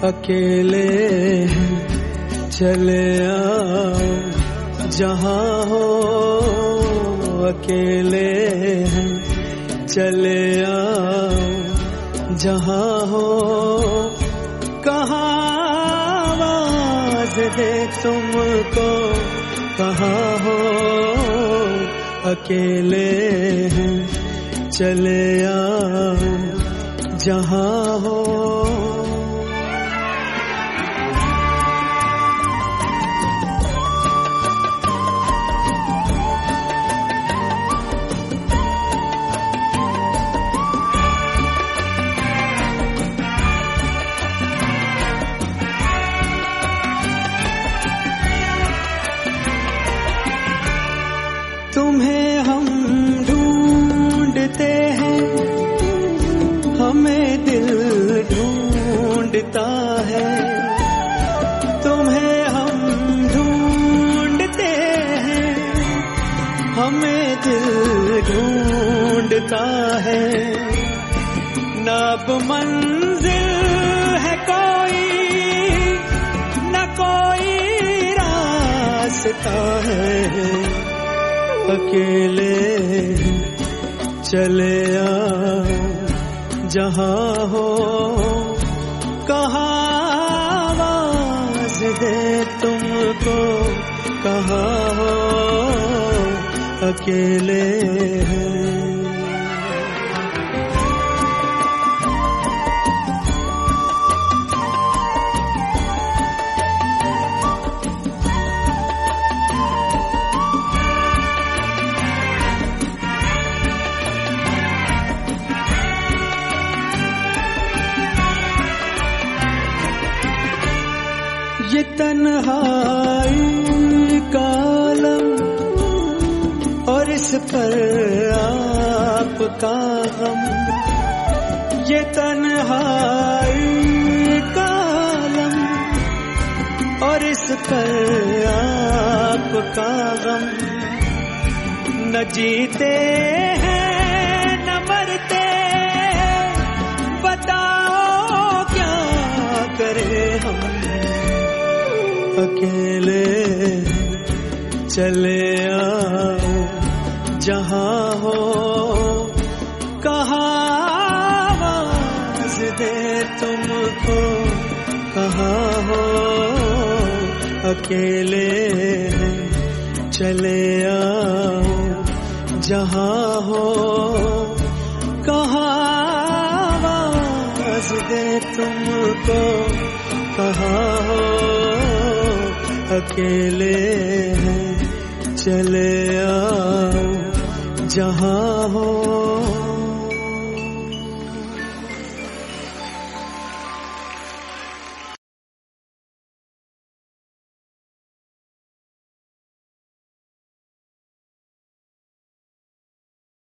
अकेले हैं चले आओ जहाँ हो, अकेले हैं चले आओ जहाँ हो, कहाँ आवाज दे तुमको, कहाँ हो, अकेले हैं चले आओ जहाँ हो। तुम्हें हम ढूंढते हैं, हमें दिल ढूंढता है। तुम्हें हम ढूंढते हैं, हमें दिल ढूंढता है। ना अब मंजिल है कोई, न कोई रास्ता है, अकेले चले आओ जहाँ हो, कहाँ आवाज दे तुमको, कहाँ हो, अकेले हैं। ये तन्हाई का आलम और इस पर आपका गम, ये तन्हाई का आलम और इस पर आपका गम। न जीते हैं न मरते, बताओ क्या करें हम, अकेले चले आओ जहाँ हो, कहाँ आवाज दे तुमको, कहाँ हो, अकेले चले आओ जहाँ हो, कहाँ आवाज दे तुमको, कहाँ हो, अकेले हैं चले आओ जहाँ हो।